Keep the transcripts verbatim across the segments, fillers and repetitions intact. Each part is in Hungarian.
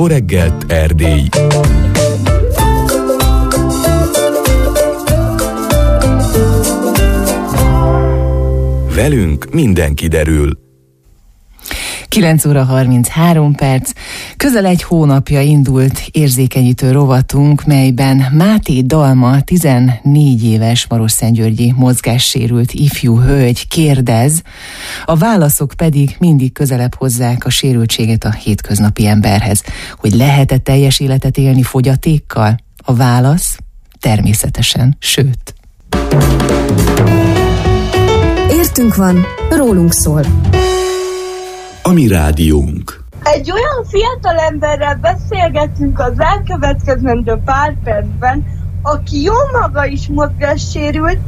reggelt, Erdély! Velünk minden kiderül. kilenc óra harminchárom perc. Közel egy hónapja indult érzékenyítő rovatunk, melyben Máté Dalma tizennégy éves marosszentgyörgyi mozgássérült ifjú hölgy kérdez, a válaszok pedig mindig közelebb hozzák a sérültséget a hétköznapi emberhez. Hogy lehet-e teljes életet élni fogyatékkal? A válasz természetesen, sőt. Értünk van, rólunk szól. A mi rádiónk. Egy olyan fiatal emberrel beszélgetünk az elkövetkezendő pár percben, aki jó maga is mozgássérült,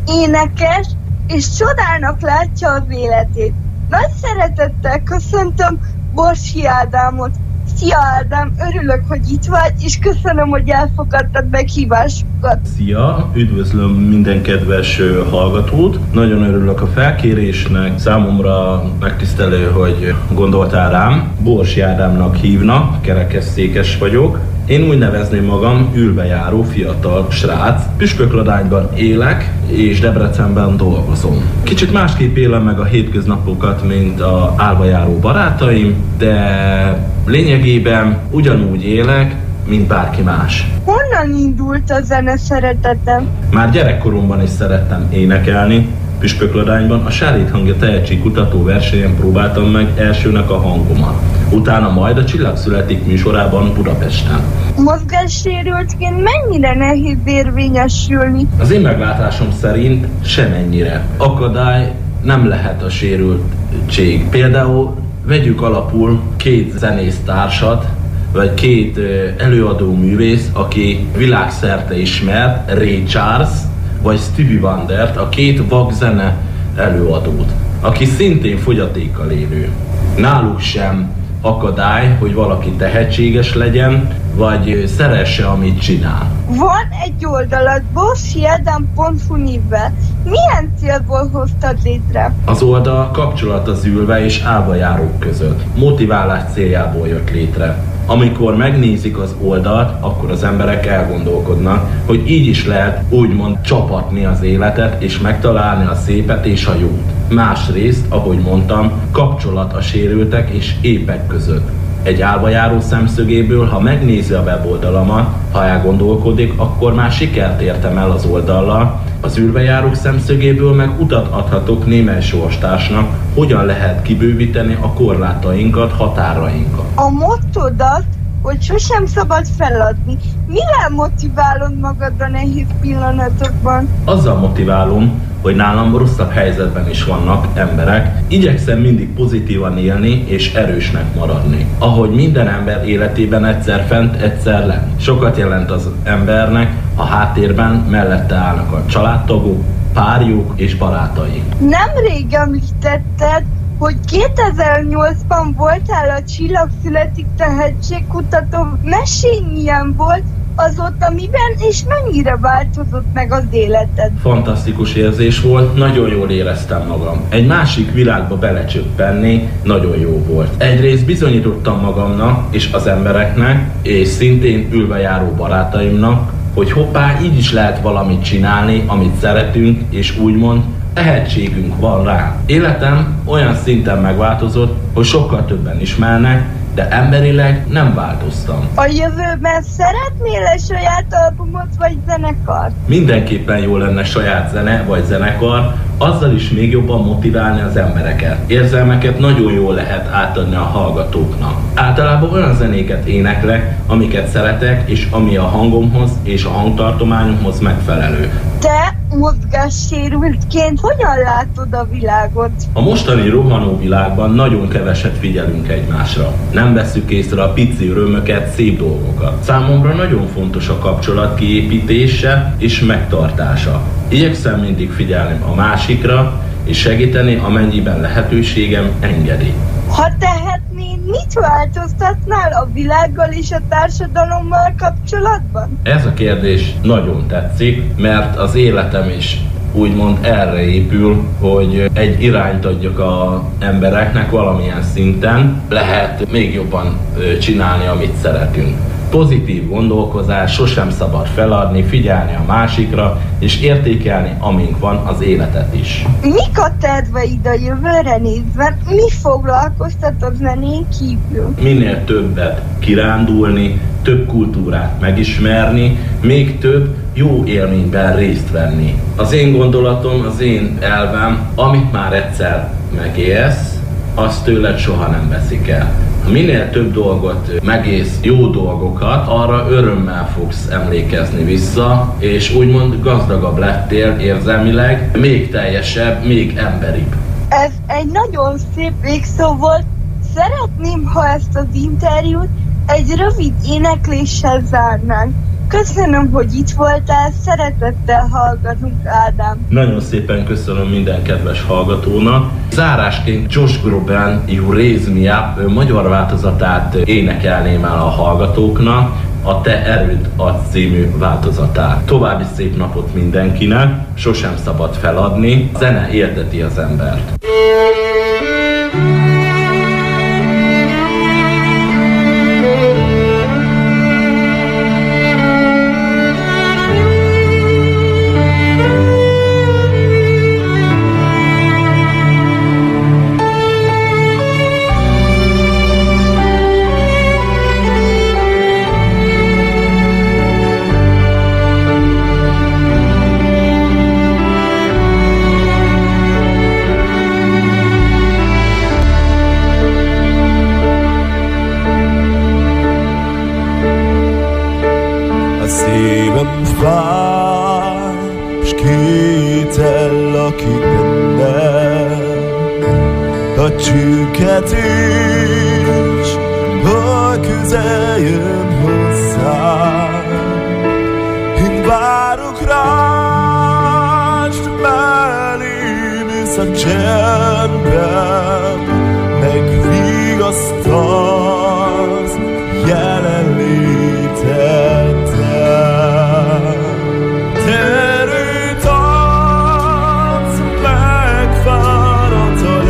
énekes és csodának látja az életét. Nagy szeretettel köszöntöm Borsi Ádámot. Szia Ádám, örülök, hogy itt vagy, és köszönöm, hogy elfogadtad meghívásunkat. Szia, üdvözlöm minden kedves hallgatót. Nagyon örülök a felkérésnek, számomra megtisztelő, hogy gondoltál rám. Borsi Ádámnak hívnak, kerekesszékes vagyok. Én úgy nevezném magam ülvejáró fiatal srác. Püspökladányban élek, és Debrecenben dolgozom. Kicsit másképp élem meg a hétköznapokat, mint a álvajáró barátaim, de lényegében ugyanúgy élek, mint bárki más. Honnan indult a zene szeretetem? Már gyerekkoromban is szerettem énekelni. Püspökladányban a Sárít Hangja tehetségkutató versenyen próbáltam meg elsőnek a hangomat. Utána majd a Csillag születik műsorában Budapesten. Mozgássérültként mennyire nehéz érvényesülni? Az én meglátásom szerint semennyire. Akadály nem lehet a sérültség. Például vegyük alapul két zenésztársat, vagy két előadó művész, aki világszerte ismert, Ray Charles, vagy Stevie Wondert, a két vakzene előadót, aki szintén fogyatékkal élő. Náluk sem akadály, hogy valaki tehetséges legyen, vagy szeresse, amit csinál. Van egy oldalad, borsi adam pont hu névvel. Milyen célból hoztad létre? Az oldal kapcsolat az ülve és álvajárók között. Motiválás céljából jött létre. Amikor megnézik az oldalt, akkor az emberek elgondolkodnak, hogy így is lehet úgymond csapatni az életet, és megtalálni a szépet és a jót. Másrészt, ahogy mondtam, kapcsolat a sérültek és épek között. Egy álvajáró szemszögéből, ha megnézi a weboldalamat, ha elgondolkodik, akkor már sikert értem el az oldallal. Az ülvejárók szemszögéből meg utat adhatok némely sorstársnak, hogyan lehet kibővíteni a korlátainkat, határainkat. A mottodat, hogy sosem szabad feladni. Mivel motiválod magad a nehéz pillanatokban? Azzal motiválom, hogy nálam rosszabb helyzetben is vannak emberek. Igyekszem mindig pozitívan élni és erősnek maradni. Ahogy minden ember életében egyszer fent, egyszer lent. Sokat jelent az embernek, a háttérben mellette állnak a családtagok, párjuk és barátai. Nemrég említetted, hogy kétezer-nyolcban voltál a Csillag születik tehetségkutató. Mesélj, milyen volt azóta, miben és mennyire változott meg az életed? Fantasztikus érzés volt, nagyon jól éreztem magam. Egy másik világba belecsöppenni nagyon jó volt. Egyrészt bizonyítottam magamnak és az embereknek, és szintén ülvejáró barátaimnak, hogy hoppá, így is lehet valamit csinálni, amit szeretünk, és úgymond tehetségünk van rá. Életem olyan szinten megváltozott, hogy sokkal többen ismernek, de emberileg nem változtam. A jövőben szeretnél egy saját albumot vagy zenekart? Mindenképpen jó lenne saját zene vagy zenekar, azzal is még jobban motiválni az embereket. Érzelmeket nagyon jól lehet átadni a hallgatóknak. Általában olyan zenéket éneklek, amiket szeretek, és ami a hangomhoz és a hangtartományomhoz megfelelő. Te mozgássérültként hogyan látod a világot? A mostani rohanó világban nagyon keveset figyelünk egymásra. Nem vesszük észre a pici örömöket, szép dolgokat. Számomra nagyon fontos a kapcsolat kiépítése és megtartása. Igyekszem mindig figyelni a másikra, és segíteni, amennyiben lehetőségem engedi. Ha tehetnéd, mit változtatnál a világgal és a társadalommal kapcsolatban? Ez a kérdés nagyon tetszik, mert az életem is úgymond erre épül, hogy egy irányt adjak az embereknek valamilyen szinten, lehet még jobban csinálni, amit szeretünk. Pozitív gondolkozás, sosem szabad feladni, figyelni a másikra, és értékelni, amink van, az életet is. Mik a terveid a jövőre nézve? Mi foglalkoztat a zenén kívül? Minél többet kirándulni, több kultúrát megismerni, még több jó élményben részt venni. Az én gondolatom, az én elvem, amit már egyszer megélsz, azt tőled soha nem veszik el. Minél több dolgot megész, jó dolgokat, arra örömmel fogsz emlékezni vissza, és úgymond gazdagabb lettél érzelmileg, még teljesebb, még emberibb. Ez egy nagyon szép végszó volt. Szeretném, ha ezt az interjút egy rövid énekléssel zárnánk. Köszönöm, hogy itt voltál, szeretettel hallgatunk, Ádám. Nagyon szépen köszönöm minden kedves hallgatónak. Zárásként Josh Groban You Raise Me Up magyar változatát énekelném el a hallgatóknak, a Te erőd ad című változatát. További szép napot mindenkinek, sosem szabad feladni, a zene élteti az embert. Csüket is, hogy közel jön hozzám. Én várok rá, s belém jössz a csendben, megvigasztalsz jelenléteddel. Te erőt adsz, megfáradt a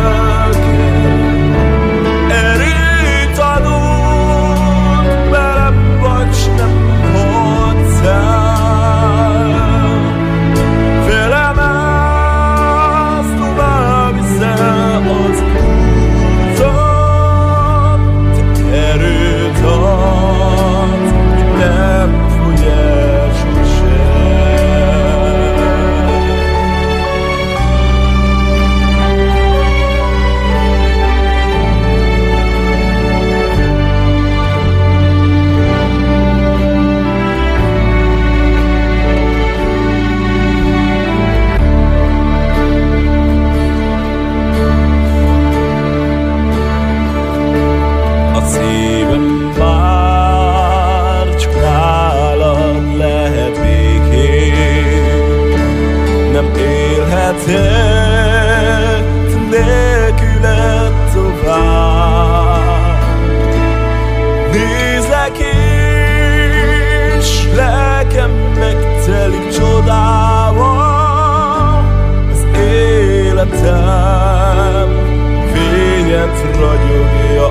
ragyogja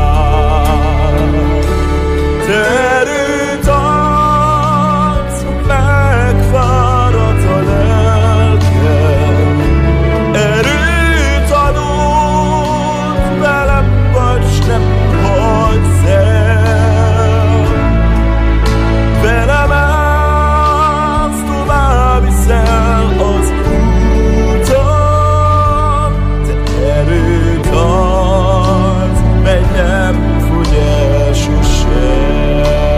át. Te erőt adsz, megfáradt a lelkem. Erőt adott, velem vagy, s nem hagysz el. Velem állsz, tovább viszel az úton. Te erőt adsz, mely nem fogy el sosem.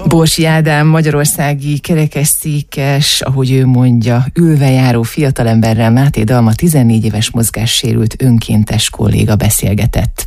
Borsi Ádám magyarországi kerekesszékes, ahogy ő mondja, ülve járó fiatalemberrel Máté Dalma tizennégy éves mozgássérült önkéntes kolléga beszélgetett.